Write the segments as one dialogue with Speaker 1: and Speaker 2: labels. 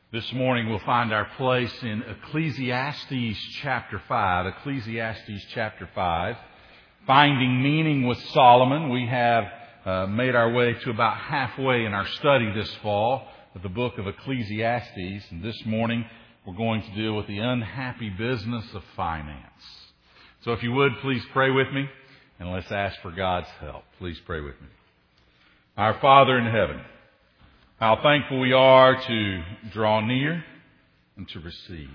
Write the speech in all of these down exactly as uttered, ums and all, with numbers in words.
Speaker 1: This morning we'll find our place in Ecclesiastes chapter five. Ecclesiastes chapter five. Finding meaning with Solomon. We have uh, made our way to about halfway in our study this fall of the book of Ecclesiastes. And this morning we're going to deal with the unhappy business of finance. So if you would, please pray with me and let's ask for God's help. Please pray with me. Our Father in heaven, how thankful we are to draw near and to receive.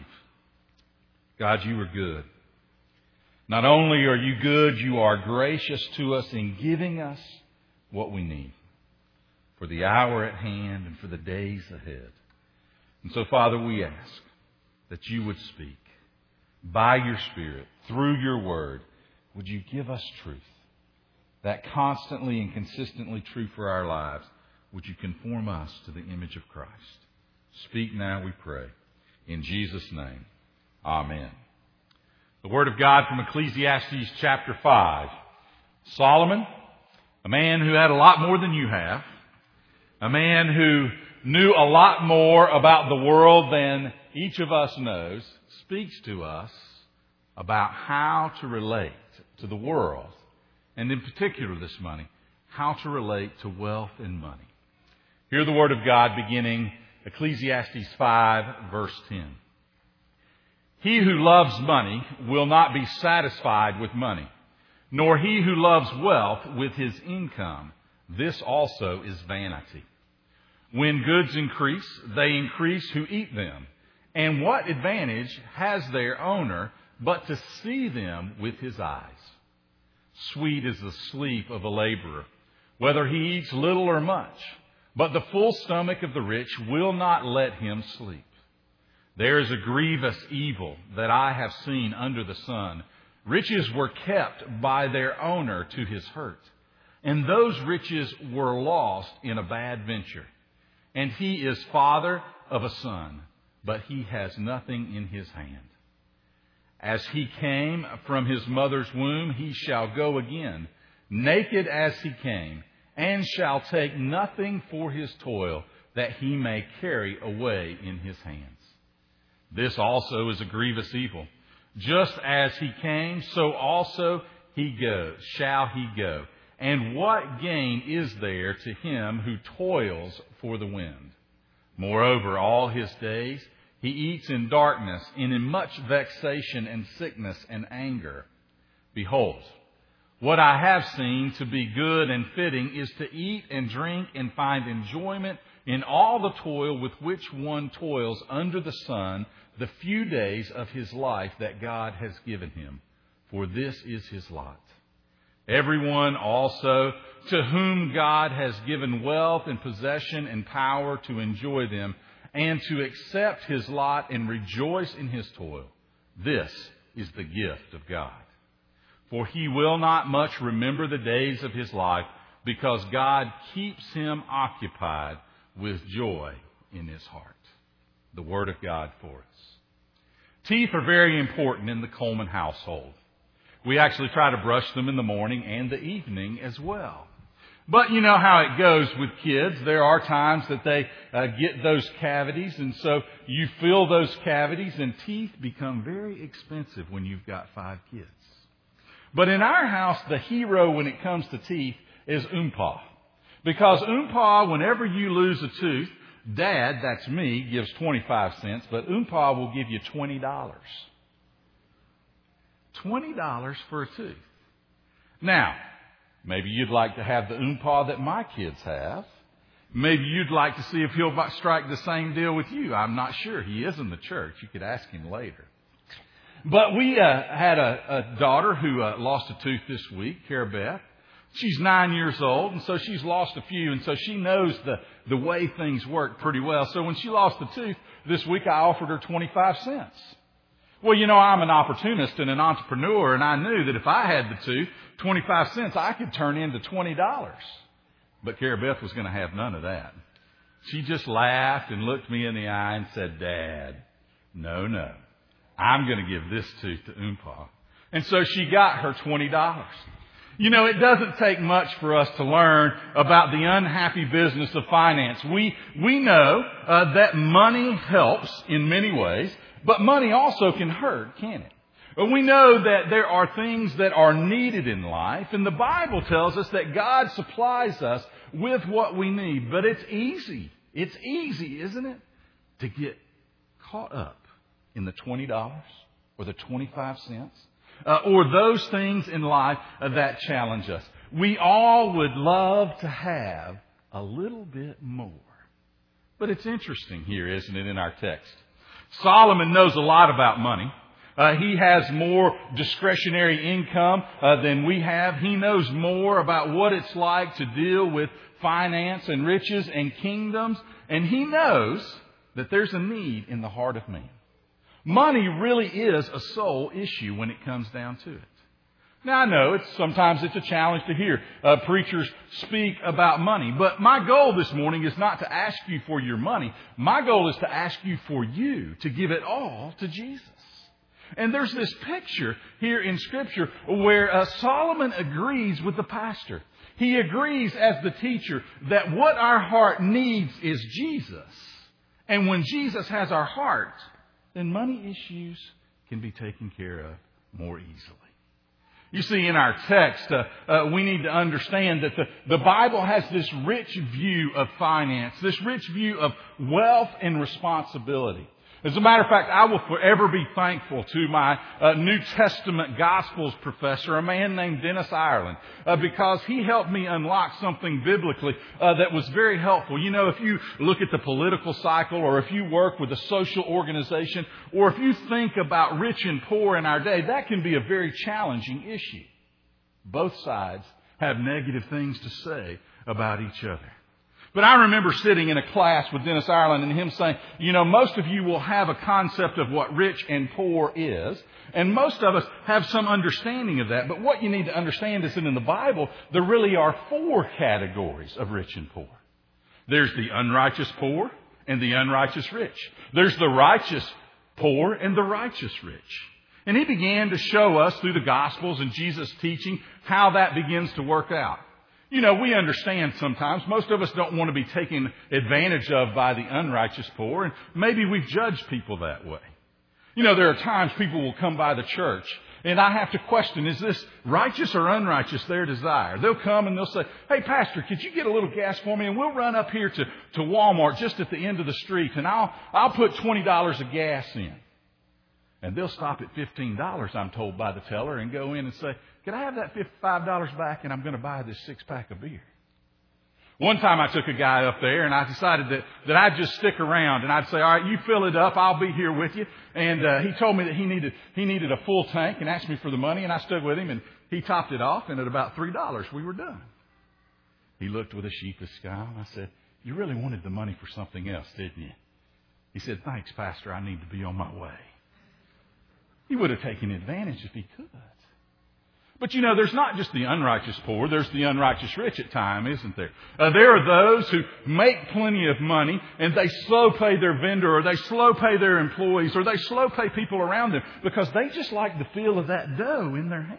Speaker 1: God, you are good. Not only are you good, you are gracious to us in giving us what we need for the hour at hand and for the days ahead. And so, Father, we ask that you would speak by your Spirit, through your word. Would you give us truth, that constantly and consistently true for our lives? Would you conform us to the image of Christ? Speak now, we pray. In Jesus' name, amen. The Word of God from Ecclesiastes chapter five. Solomon, a man who had a lot more than you have, a man who knew a lot more about the world than each of us knows, speaks to us about how to relate to the world, and in particular this money, how to relate to wealth and money. Hear the word of God beginning Ecclesiastes five, verse ten. He who loves money will not be satisfied with money, nor he who loves wealth with his income. This also is vanity. When goods increase, they increase who eat them. And what advantage has their owner but to see them with his eyes? Sweet is the sleep of a laborer, whether he eats little or much. But the full stomach of the rich will not let him sleep. There is a grievous evil that I have seen under the sun. Riches were kept by their owner to his hurt, and those riches were lost in a bad venture. And he is father of a son, but he has nothing in his hand. As he came from his mother's womb, he shall go again, naked as he came, and shall take nothing for his toil that he may carry away in his hands. This also is a grievous evil. Just as he came, so also he goes, shall he go. And what gain is there to him who toils for the wind? Moreover, all his days he eats in darkness, and in much vexation and sickness and anger. Behold, what I have seen to be good and fitting is to eat and drink and find enjoyment in all the toil with which one toils under the sun the few days of his life that God has given him. For this is his lot. Everyone also to whom God has given wealth and possession and power to enjoy them and to accept his lot and rejoice in his toil, this is the gift of God. For he will not much remember the days of his life, because God keeps him occupied with joy in his heart. The word of God for us. Teeth are very important in the Coleman household. We actually try to brush them in the morning and the evening as well. But you know how it goes with kids. There are times that they uh, get those cavities, and so you fill those cavities, and teeth become very expensive when you've got five kids. But in our house, the hero when it comes to teeth is Oompa. Because Oompa, whenever you lose a tooth, Dad, that's me, gives twenty-five cents, but Oompa will give you twenty dollars. twenty dollars for a tooth. Now, maybe you'd like to have the Oompa that my kids have. Maybe you'd like to see if he'll strike the same deal with you. I'm not sure. He is in the church. You could ask him later. But we uh, had a, a daughter who uh, lost a tooth this week, Cara Beth. She's nine years old, and so she's lost a few, and so she knows the, the way things work pretty well. So when she lost the tooth this week, I offered her twenty-five cents. Well, you know, I'm an opportunist and an entrepreneur, and I knew that if I had the tooth, twenty-five cents, I could turn into twenty dollars. But Cara Beth was going to have none of that. She just laughed and looked me in the eye and said, Dad, no, no. I'm going to give this tooth to Oompa. And so she got her twenty dollars. You know, it doesn't take much for us to learn about the unhappy business of finance. We, we know uh, that money helps in many ways, but money also can hurt, can't it? But we know that there are things that are needed in life, and the Bible tells us that God supplies us with what we need. But it's easy. It's easy, isn't it, to get caught up in the twenty dollars or the twenty-five cents uh, or those things in life uh, that challenge us. We all would love to have a little bit more. But it's interesting here, isn't it, in our text? Solomon knows a lot about money. Uh, he has more discretionary income uh, than we have. He knows more about what it's like to deal with finance and riches and kingdoms. And he knows that there's a need in the heart of man. Money really is a soul issue when it comes down to it. Now, I know it's sometimes it's a challenge to hear uh, preachers speak about money. But my goal this morning is not to ask you for your money. My goal is to ask you for you to give it all to Jesus. And there's this picture here in Scripture where uh, Solomon agrees with the pastor. He agrees as the teacher that what our heart needs is Jesus. And when Jesus has our heart, then money issues can be taken care of more easily. You see, in our text, uh, uh, we need to understand that the, the Bible has this rich view of finance, this rich view of wealth and responsibility. As a matter of fact, I will forever be thankful to my uh, New Testament Gospels professor, a man named Dennis Ireland, uh, because he helped me unlock something biblically uh, that was very helpful. You know, if you look at the political cycle, or if you work with a social organization, or if you think about rich and poor in our day, that can be a very challenging issue. Both sides have negative things to say about each other. But I remember sitting in a class with Dennis Ireland and him saying, you know, most of you will have a concept of what rich and poor is. And most of us have some understanding of that. But what you need to understand is that in the Bible, there really are four categories of rich and poor. There's the unrighteous poor and the unrighteous rich. There's the righteous poor and the righteous rich. And he began to show us through the Gospels and Jesus' teaching how that begins to work out. You know, we understand sometimes most of us don't want to be taken advantage of by the unrighteous poor, and maybe we've judged people that way. You know, there are times people will come by the church, and I have to question, is this righteous or unrighteous their desire? They'll come and they'll say, hey, Pastor, could you get a little gas for me? And we'll run up here to, to Walmart just at the end of the street, and I'll, I'll put twenty dollars of gas in. And they'll stop at fifteen dollars, I'm told by the teller, and go in and say, can I have that fifty-five dollars back, and I'm going to buy this six-pack of beer? One time I took a guy up there, and I decided that, that I'd just stick around, and I'd say, all right, you fill it up, I'll be here with you. And uh, he told me that he needed he needed a full tank and asked me for the money, and I stood with him, and he topped it off, and at about three dollars we were done. He looked with a sheepish smile, and I said, you really wanted the money for something else, didn't you? He said, thanks, Pastor, I need to be on my way. He would have taken advantage if he could. But, you know, there's not just the unrighteous poor. There's the unrighteous rich at times, isn't there? Uh, there are those who make plenty of money and they slow pay their vendor, or they slow pay their employees, or they slow pay people around them because they just like the feel of that dough in their hands.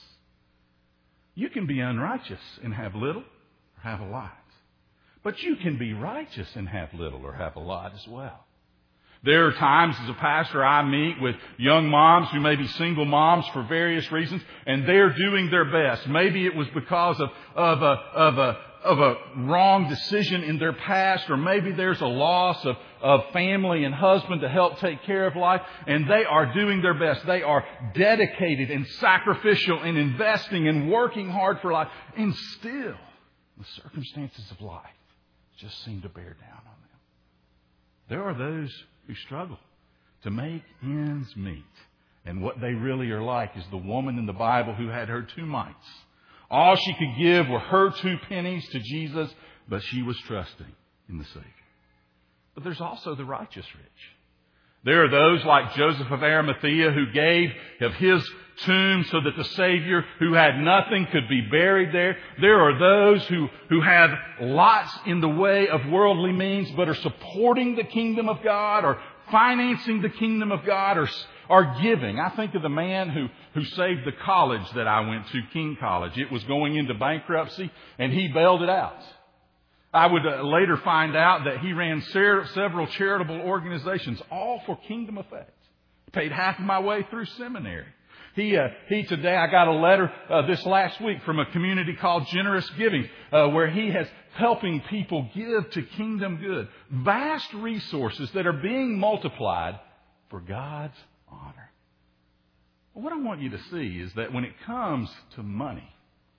Speaker 1: You can be unrighteous and have little or have a lot. But you can be righteous and have little or have a lot as well. There are times as a pastor I meet with young moms who may be single moms for various reasons, and they're doing their best. Maybe it was because of, of, a, of, a, of a wrong decision in their past, or maybe there's a loss of, of family and husband to help take care of life, and they are doing their best. They are dedicated and sacrificial and investing and working hard for life, and still the circumstances of life just seem to bear down on them. There are those who struggle to make ends meet. And what they really are like is the woman in the Bible who had her two mites. All she could give were her two pennies to Jesus, but she was trusting in the Savior. But there's also the righteous rich. There are those like Joseph of Arimathea who gave of his tomb so that the Savior, who had nothing, could be buried there. There are those who, who have lots in the way of worldly means but are supporting the kingdom of God, or financing the kingdom of God, or, or giving. I think of the man who, who saved the college that I went to, King College. It was going into bankruptcy, and he bailed it out. I would uh, later find out that he ran ser- several charitable organizations, all for kingdom effect. Paid half of my way through seminary. He, uh, he today, I got a letter uh, this last week from a community called Generous Giving, uh, where he has helping people give to kingdom good. Vast resources that are being multiplied for God's honor. Well, what I want you to see is that when it comes to money,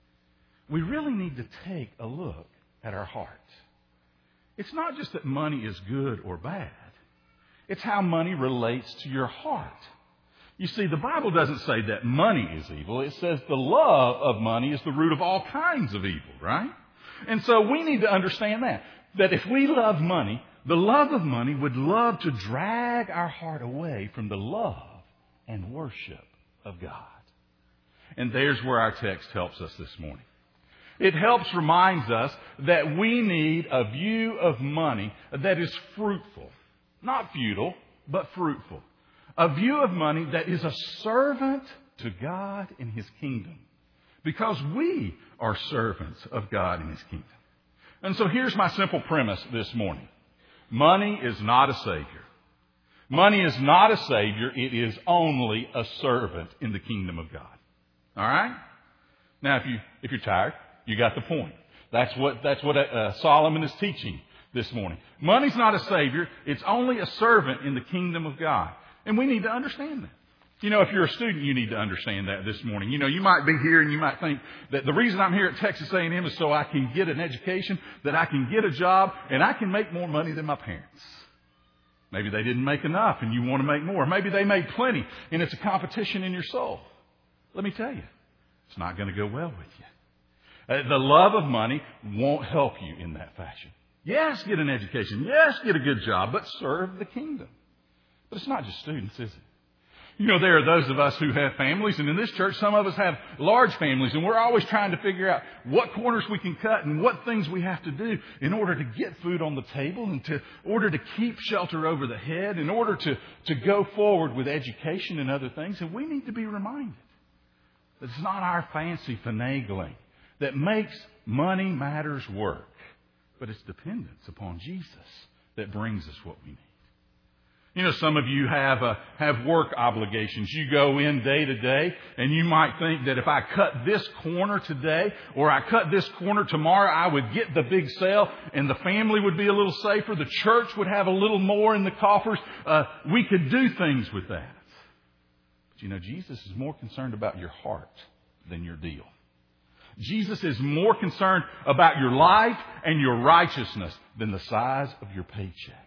Speaker 1: we really need to take a look at our heart. It's not just that money is good or bad. It's how money relates to your heart. You see, the Bible doesn't say that money is evil. It says the love of money is the root of all kinds of evil, right? And so we need to understand that. That if we love money, the love of money would love to drag our heart away from the love and worship of God. And there's where our text helps us this morning. It helps reminds us that we need a view of money that is fruitful. Not futile, but fruitful. A view of money that is a servant to God in His kingdom. Because we are servants of God in His kingdom. And so here's my simple premise this morning. Money is not a savior. Money is not a savior. It is only a servant in the kingdom of God. All right? Now, if, you, if you're tired, you got the point. That's what, that's what uh, Solomon is teaching this morning. Money's not a savior. It's only a servant in the kingdom of God. And we need to understand that. You know, if you're a student, you need to understand that this morning. You know, you might be here and you might think that the reason I'm here at Texas A and M is so I can get an education, that I can get a job, and I can make more money than my parents. Maybe they didn't make enough and you want to make more. Maybe they made plenty and it's a competition in your soul. Let me tell you, it's not going to go well with you. Uh, the love of money won't help you in that fashion. Yes, get an education. Yes, get a good job, but serve the kingdom. But it's not just students, is it? You know, there are those of us who have families, and in this church, some of us have large families, and we're always trying to figure out what corners we can cut and what things we have to do in order to get food on the table and to in order to keep shelter over the head, in order to, to go forward with education and other things. And we need to be reminded that it's not our fancy finagling that makes money matters work, but it's dependence upon Jesus that brings us what we need. You know, some of you have uh, have work obligations. You go in day to day, and you might think that if I cut this corner today or I cut this corner tomorrow, I would get the big sale and the family would be a little safer. The church would have a little more in the coffers. Uh, we could do things with that. But you know, Jesus is more concerned about your heart than your deal. Jesus is more concerned about your life and your righteousness than the size of your paycheck.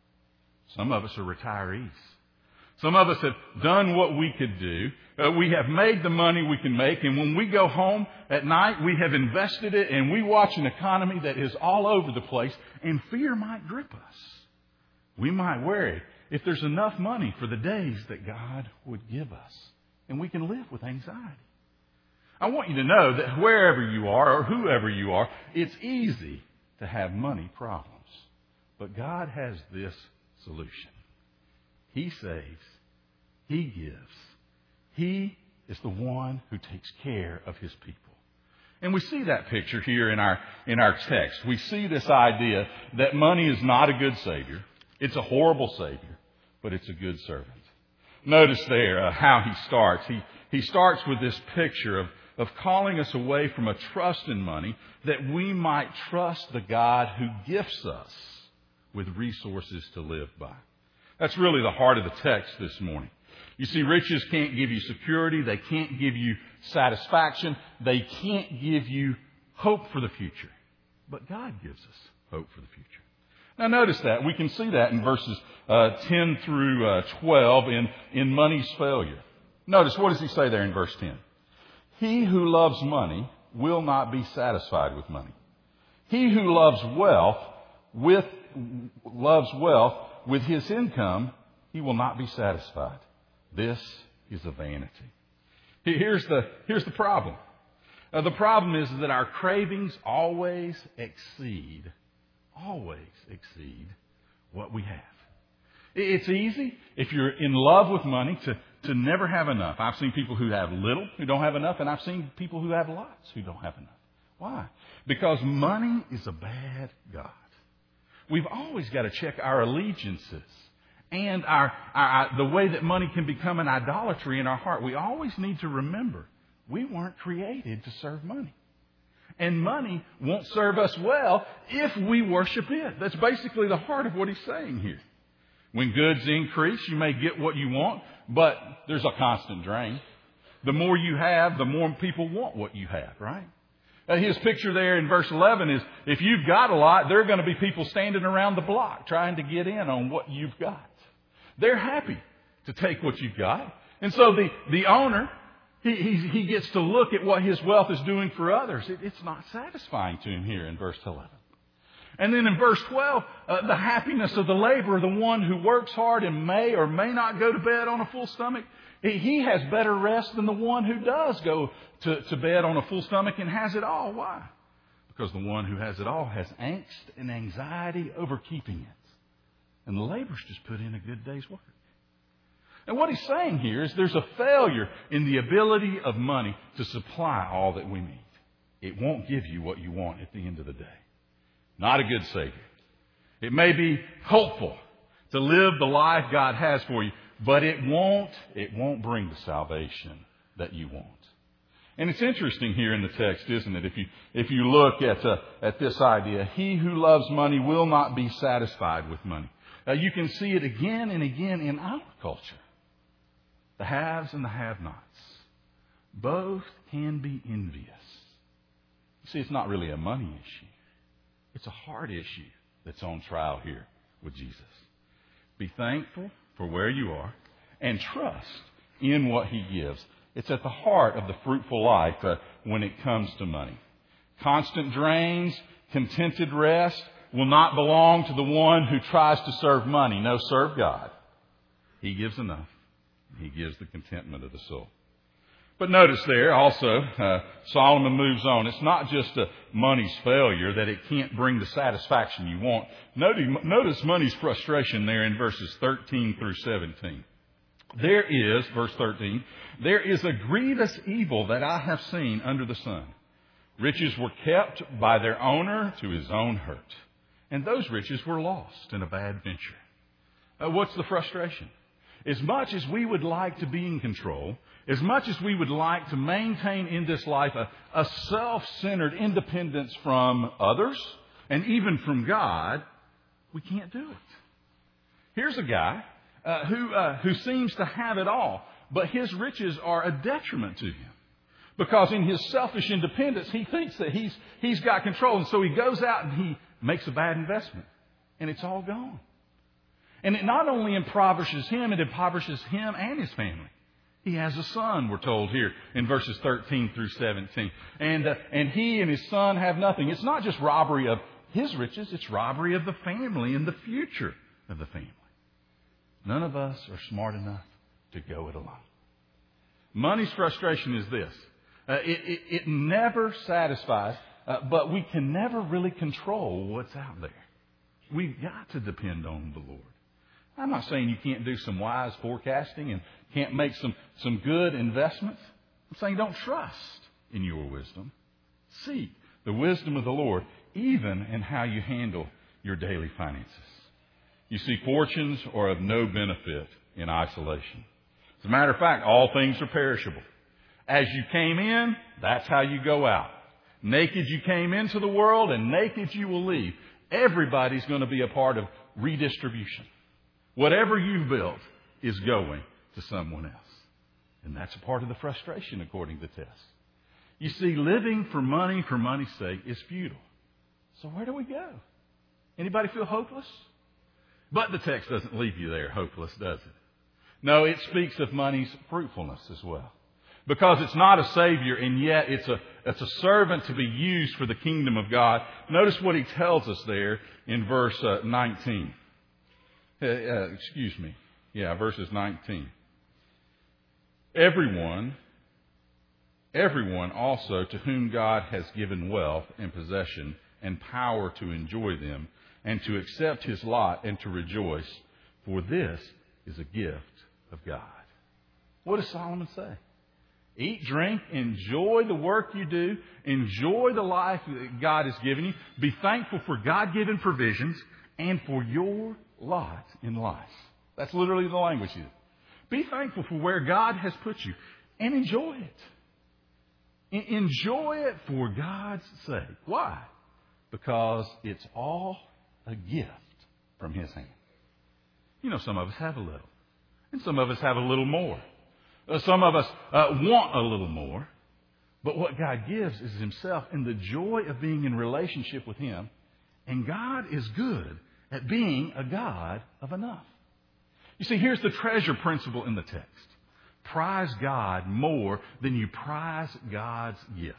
Speaker 1: Some of us are retirees. Some of us have done what we could do. Uh, we have made the money we can make. And when we go home at night, we have invested it and we watch an economy that is all over the place, and fear might grip us. We might worry if there's enough money for the days that God would give us. And we can live with anxiety. I want you to know that wherever you are or whoever you are, it's easy to have money problems. But God has this solution. He saves. He gives. He is the one who takes care of His people. And we see that picture here in our in our text. We see this idea that money is not a good savior. It's a horrible savior, but it's a good servant. Notice there uh, how he starts. He he starts with this picture of of calling us away from a trust in money that we might trust the God who gifts us with resources to live by. That's really the heart of the text this morning. You see, riches can't give you security. They can't give you satisfaction. They can't give you hope for the future. But God gives us hope for the future. Now notice that. We can see that in verses uh, ten through uh, twelve in, in money's failure. Notice, what does he say there in verse ten? He who loves money will not be satisfied with money. He who loves wealth with loves wealth with his income, he will not be satisfied. This is a vanity. Here's the, here's the problem. Uh, the problem is that our cravings always exceed, always exceed what we have. It's easy, if you're in love with money, to, to never have enough. I've seen people who have little who don't have enough, and I've seen people who have lots who don't have enough. Why? Because money is a bad god. We've always got to check our allegiances and our, our, our the way that money can become an idolatry in our heart. We always need to remember we weren't created to serve money. And money won't serve us well if we worship it. That's basically the heart of what he's saying here. When goods increase, you may get what you want, but there's a constant drain. The more you have, the more people want what you have, right? Uh, his picture there in verse eleven is, if you've got a lot, there are going to be people standing around the block trying to get in on what you've got. They're happy to take what you've got. And so the, the owner, he, he, he gets to look at what his wealth is doing for others. It, it's not satisfying to him here in verse eleven. And then in verse twelve, uh, the happiness of the laborer, the one who works hard and may or may not go to bed on a full stomach, he has better rest than the one who does go to, to bed on a full stomach and has it all. Why? Because the one who has it all has angst and anxiety over keeping it. And the laborer's just put in a good day's work. And what he's saying here is there's a failure in the ability of money to supply all that we need. It won't give you what you want at the end of the day. Not a good Savior. It may be hopeful to live the life God has for you, but it won't, it won't bring the salvation that you want. And it's interesting here in the text, isn't it? If you, if you look at, uh, at this idea, he who loves money will not be satisfied with money. Uh, you can see it again and again in our culture. The haves and the have-nots. Both can be envious. You see, it's not really a money issue. It's a heart issue that's on trial here with Jesus. Be thankful for where you are and trust in what he gives. It's at the heart of the fruitful life uh, when it comes to money. Constant drains, contented rest will not belong to the one who tries to serve money. No, serve God. He gives enough. He gives the contentment of the soul. But notice there also, uh, Solomon moves on. It's not just a money's failure that it can't bring the satisfaction you want. Notice, notice money's frustration there in verses thirteen through seventeen. There is, verse thirteen, there is a grievous evil that I have seen under the sun. Riches were kept by their owner to his own hurt. And those riches were lost in a bad venture. Uh, what's the frustration? As much as we would like to be in control, as much as we would like to maintain in this life a, a self-centered independence from others and even from God, we can't do it. Here's a guy uh, who uh, who seems to have it all, but his riches are a detriment to him. Because in his selfish independence, he thinks that he's he's got control. And so he goes out and he makes a bad investment. And it's all gone. And it not only impoverishes him, it impoverishes him and his family. He has a son, we're told here in verses thirteen through seventeen. And, uh, and he and his son have nothing. It's not just robbery of his riches, it's robbery of the family and the future of the family. None of us are smart enough to go it alone. Money's frustration is this. Uh, it, it, it never satisfies, uh, but we can never really control what's out there. We've got to depend on the Lord. I'm not saying you can't do some wise forecasting and can't make some, some good investments. I'm saying don't trust in your wisdom. Seek the wisdom of the Lord, even in how you handle your daily finances. You see, fortunes are of no benefit in isolation. As a matter of fact, all things are perishable. As you came in, that's how you go out. Naked you came into the world, and naked you will leave. Everybody's going to be a part of redistribution. Whatever you've built is going to someone else. And that's a part of the frustration, according to the test. You see, living for money for money's sake is futile. So where do we go? Anybody feel hopeless? But the text doesn't leave you there hopeless, does it? No, it speaks of money's fruitfulness as well. Because it's not a savior, and yet it's a, it's a servant to be used for the kingdom of God. Notice what he tells us there in verse uh, nineteen. Uh, uh, excuse me. Yeah, verses nineteen. Everyone, everyone also to whom God has given wealth and possession and power to enjoy them and to accept his lot and to rejoice, for this is a gift of God. What does Solomon say? Eat, drink, enjoy the work you do, enjoy the life that God has given you. Be thankful for God-given provisions and for your lot in life. That's literally the language here. Be thankful for where God has put you and enjoy it. Enjoy it for God's sake. Why? Because it's all a gift from His hand. You know, some of us have a little, and some of us have a little more. Uh, some of us uh, want a little more, but what God gives is Himself and the joy of being in relationship with Him. And God is good at being a God of enough. You see, here's the treasure principle in the text. Prize God more than you prize God's gifts.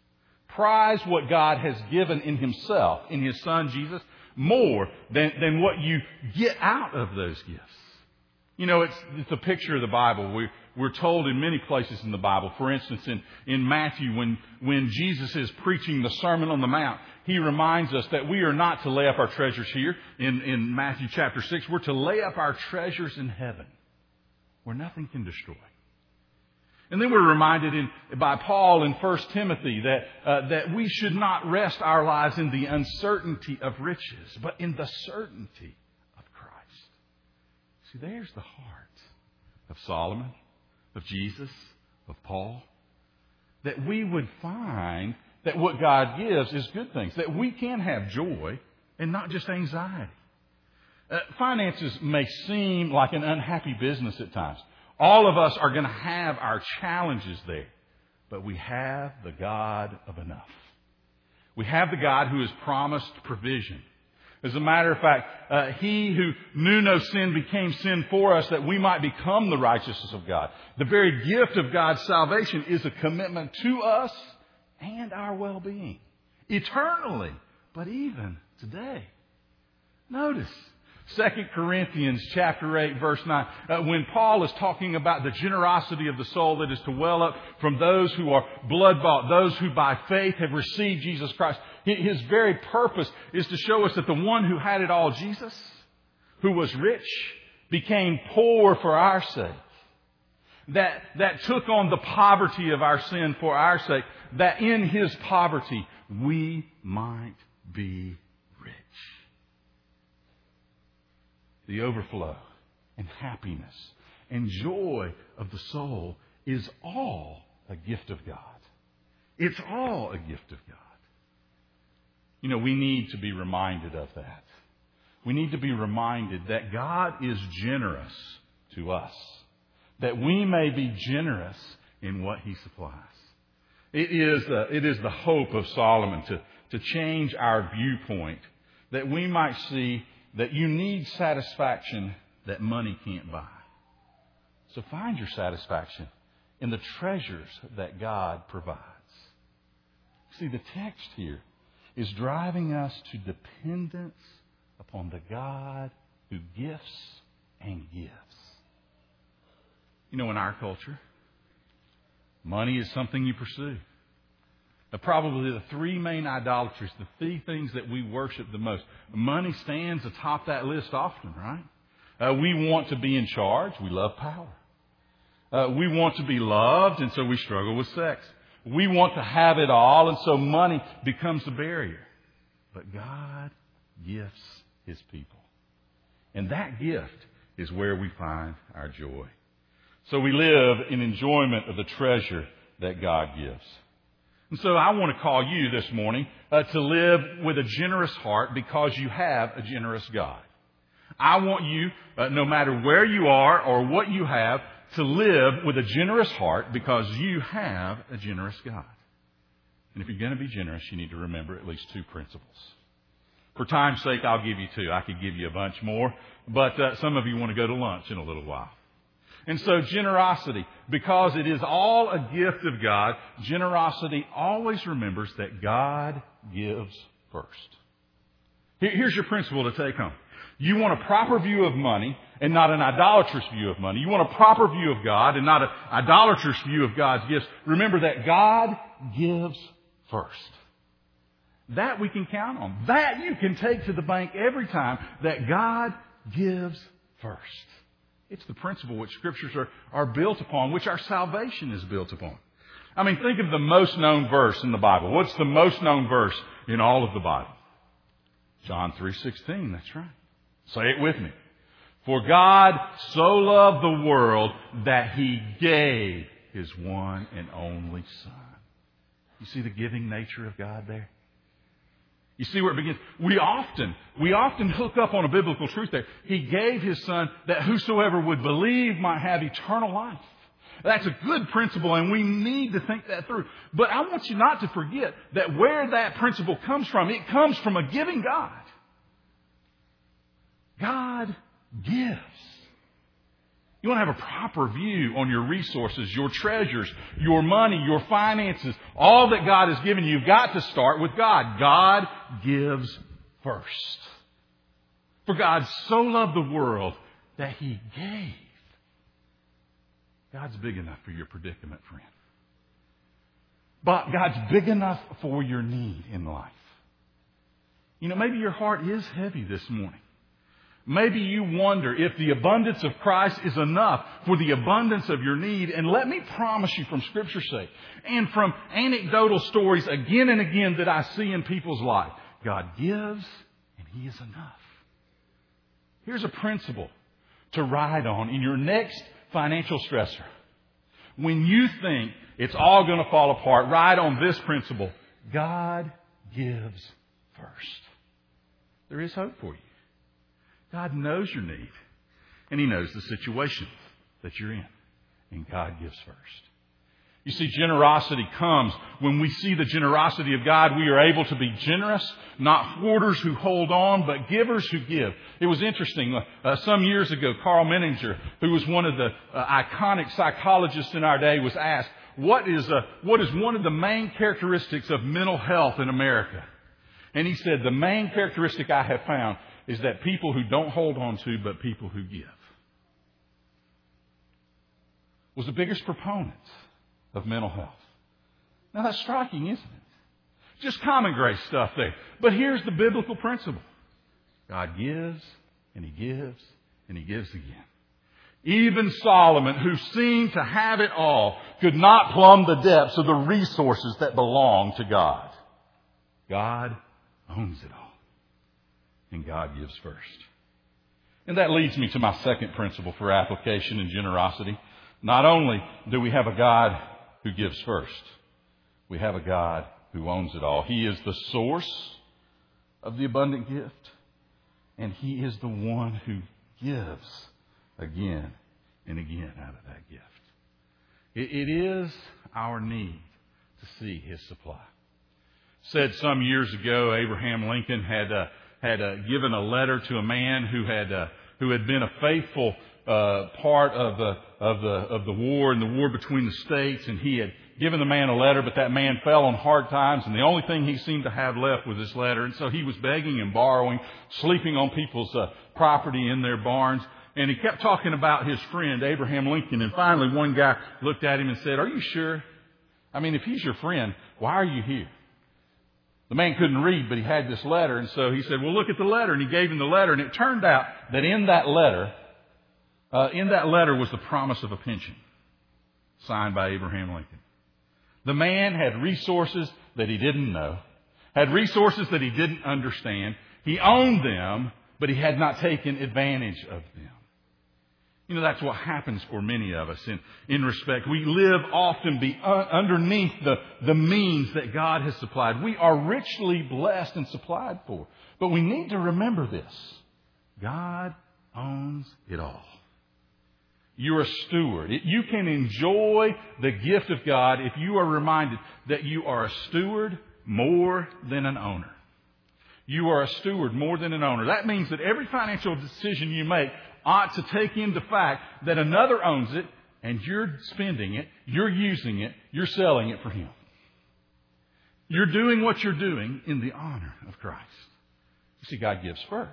Speaker 1: Prize what God has given in Himself, in His Son Jesus, more than, than what you get out of those gifts. You know, it's, it's a picture of the Bible. We, we're told in many places in the Bible. For instance, in, in Matthew, when, when Jesus is preaching the Sermon on the Mount, He reminds us that we are not to lay up our treasures here. In, in Matthew chapter six, we're to lay up our treasures in heaven, where nothing can destroy. And then we're reminded in, by Paul in First Timothy that, uh, that we should not rest our lives in the uncertainty of riches, but in the certainty of Christ. See, there's the heart of Solomon, of Jesus, of Paul. That we would find that what God gives is good things. That we can have joy and not just anxiety. Uh, finances may seem like an unhappy business at times. All of us are going to have our challenges there. But we have the God of enough. We have the God who has promised provision. As a matter of fact, uh, He who knew no sin became sin for us that we might become the righteousness of God. The very gift of God's salvation is a commitment to us and our well-being. Eternally, but even today. Notice Second Corinthians chapter eight, verse nine, uh, when Paul is talking about the generosity of the soul that is to well up from those who are blood-bought, those who by faith have received Jesus Christ. His very purpose is to show us that the one who had it all, Jesus, who was rich, became poor for our sake. That, that took on the poverty of our sin for our sake, that in His poverty we might be rich. The overflow and happiness and joy of the soul is all a gift of God. It's all a gift of God. You know, we need to be reminded of that. We need to be reminded that God is generous to us, that we may be generous in what He supplies. It is, uh, it is the hope of Solomon to, to change our viewpoint, that we might see that you need satisfaction that money can't buy. So find your satisfaction in the treasures that God provides. See, the text here is driving us to dependence upon the God who gifts and gives. You know, in our culture, money is something you pursue. Uh, probably the three main idolatries, the three things that we worship the most. Money stands atop that list often, right? Uh, we want to be in charge. We love power. Uh, we want to be loved, and so we struggle with sex. We want to have it all, and so money becomes a barrier. But God gifts His people. And that gift is where we find our joy. So we live in enjoyment of the treasure that God gives. And so I want to call you this morning uh, to live with a generous heart because you have a generous God. I want you, uh, no matter where you are or what you have, to live with a generous heart because you have a generous God. And if you're going to be generous, you need to remember at least two principles. For time's sake, I'll give you two. I could give you a bunch more, but uh, some of you want to go to lunch in a little while. And so generosity, because it is all a gift of God, generosity always remembers that God gives first. Here's your principle to take home. You want a proper view of money and not an idolatrous view of money. You want a proper view of God and not an idolatrous view of God's gifts. Remember that God gives first. That we can count on. That you can take to the bank every time, that God gives first. It's the principle which Scriptures are, are built upon, which our salvation is built upon. I mean, think of the most known verse in the Bible. What's the most known verse in all of the Bible? John three sixteen, that's right. Say it with me. For God so loved the world that He gave His one and only Son. You see the giving nature of God there? You see where it begins? We often, we often hook up on a biblical truth there. He gave His Son that whosoever would believe might have eternal life. That's a good principle, and we need to think that through. But I want you not to forget that where that principle comes from, it comes from a giving God. God gives. You want to have a proper view on your resources, your treasures, your money, your finances, all that God has given you. You've got to start with God. God gives first. For God so loved the world that He gave. God's big enough for your predicament, friend. But God's big enough for your need in life. You know, maybe your heart is heavy this morning. Maybe you wonder if the abundance of Christ is enough for the abundance of your need. And let me promise you from Scripture's sake and from anecdotal stories again and again that I see in people's life, God gives and He is enough. Here's a principle to ride on in your next financial stressor. When you think it's all going to fall apart, ride on this principle. God gives first. There is hope for you. God knows your need, and He knows the situation that you're in, and God gives first. You see, generosity comes when we see the generosity of God. We are able to be generous, not hoarders who hold on, but givers who give. It was interesting. Uh, some years ago, Carl Menninger, who was one of the uh, iconic psychologists in our day, was asked, what is, uh, what is one of the main characteristics of mental health in America? And he said, the main characteristic I have found is that people who don't hold on to, but people who give. Was the biggest proponent of mental health. Now that's striking, isn't it? Just common grace stuff there. But here's the biblical principle. God gives, and He gives, and He gives again. Even Solomon, who seemed to have it all, could not plumb the depths of the resources that belong to God. God owns it all. And God gives first. And that leads me to my second principle for application in generosity. Not only do we have a God who gives first, we have a God who owns it all. He is the source of the abundant gift, and He is the one who gives again and again out of that gift. It, it is our need to see His supply. Said some years ago, Abraham Lincoln had uh, had uh, given a letter to a man who had uh, who had been a faithful uh, part of the of the of the war and the war between the states, and he had given the man a letter, but that man fell on hard times, and the only thing he seemed to have left was this letter, and so he was begging and borrowing, sleeping on people's uh, property in their barns, and he kept talking about his friend Abraham Lincoln, and finally one guy looked at him and said, "Are you sure? I mean, if he's your friend, why are you here?" The man couldn't read, but he had this letter. And so he said, well, look at the letter. And he gave him the letter. And it turned out that in that letter, uh, in that letter was the promise of a pension signed by Abraham Lincoln. The man had resources that he didn't know, had resources that he didn't understand. He owned them, but he had not taken advantage of them. You know, that's what happens for many of us in, in respect. We live often be uh, underneath the, the means that God has supplied. We are richly blessed and supplied for. But we need to remember this. God owns it all. You're a steward. You can enjoy the gift of God if you are reminded that you are a steward more than an owner. You are a steward more than an owner. That means that every financial decision you make ought to take into fact that another owns it and you're spending it, you're using it, you're selling it for Him. You're doing what you're doing in the honor of Christ. You see, God gives first,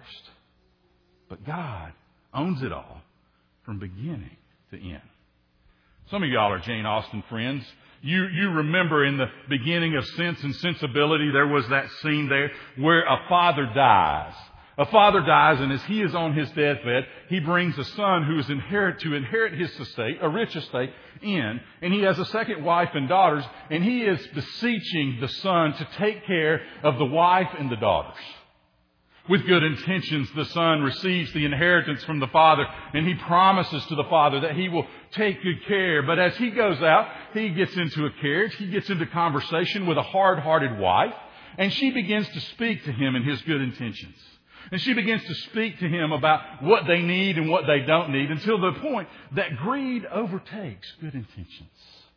Speaker 1: but God owns it all from beginning to end. Some of y'all are Jane Austen friends. You, you remember in the beginning of Sense and Sensibility, there was that scene there where a father dies. A father dies, and as he is on his deathbed, he brings a son who is inherit to inherit his estate, a rich estate, in, and he has a second wife and daughters, and he is beseeching the son to take care of the wife and the daughters. With good intentions, the son receives the inheritance from the father, and he promises to the father that he will take good care. But as he goes out, he gets into a carriage, he gets into conversation with a hard-hearted wife, and she begins to speak to him in his good intentions. And she begins to speak to him about what they need and what they don't need, until the point that greed overtakes good intentions.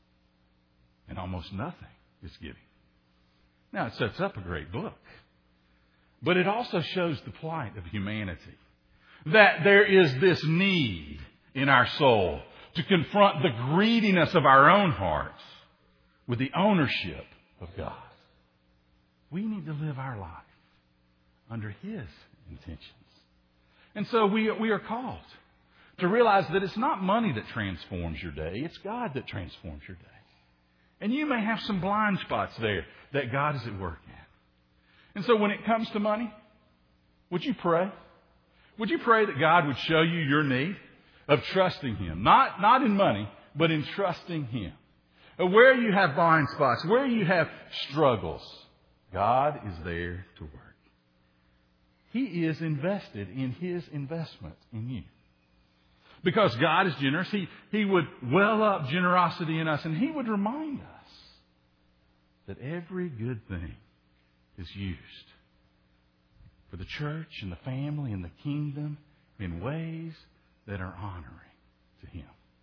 Speaker 1: And almost nothing is given. Now, it sets up a great book. But it also shows the plight of humanity. That there is this need in our soul to confront the greediness of our own hearts with the ownership of God. We need to live our life under His intentions. And so we, we are called to realize that it's not money that transforms your day. It's God that transforms your day. And you may have some blind spots there that God is at work in. And so when it comes to money, would you pray? Would you pray that God would show you your need of trusting Him? Not, not in money, but in trusting Him. Where you have blind spots, where you have struggles, God is there to work. He is invested in His investment in you. Because God is generous, He, He would well up generosity in us, and He would remind us that every good thing is used for the church and the family and the kingdom in ways that are honoring to Him.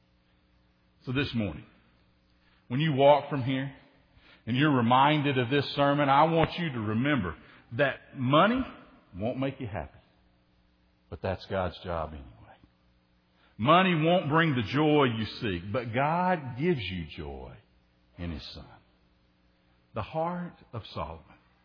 Speaker 1: So this morning, when you walk from here and you're reminded of this sermon, I want you to remember that money won't make you happy, but that's God's job anyway. Money won't bring the joy you seek, but God gives you joy in His Son. The heart of Solomon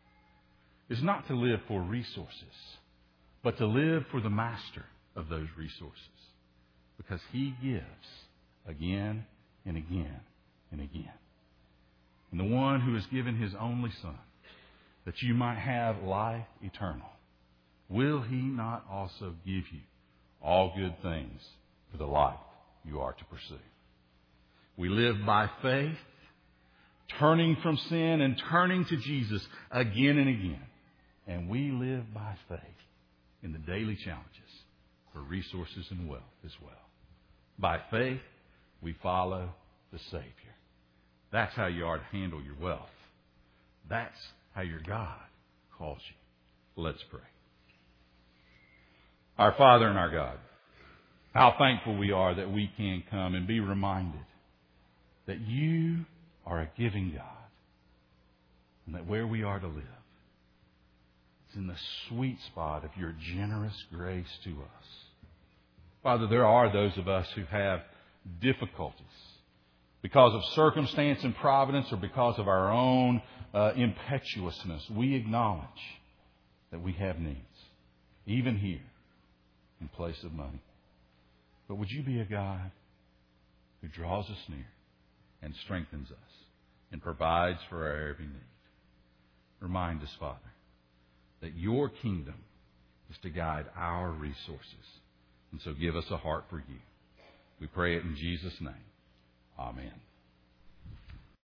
Speaker 1: is not to live for resources, but to live for the master of those resources. Because He gives again and again and again. And the one who has given His only Son, that you might have life eternal, will He not also give you all good things for the life you are to pursue? We live by faith, turning from sin and turning to Jesus again and again. And we live by faith in the daily challenges for resources and wealth as well. By faith, we follow the Savior. That's how you are to handle your wealth. That's how your God calls you. Let's pray. Our Father and our God, how thankful we are that we can come and be reminded that You are a giving God, and that where we are to live, it's in the sweet spot of Your generous grace to us. Father, there are those of us who have difficulties because of circumstance and providence or because of our own uh, impetuousness. We acknowledge that we have needs, even here, in place of money. But would You be a God who draws us near and strengthens us and provides for our every need? Remind us, Father, that Your kingdom is to guide our resources. And so give us a heart for You. We pray it in Jesus' name. Amen.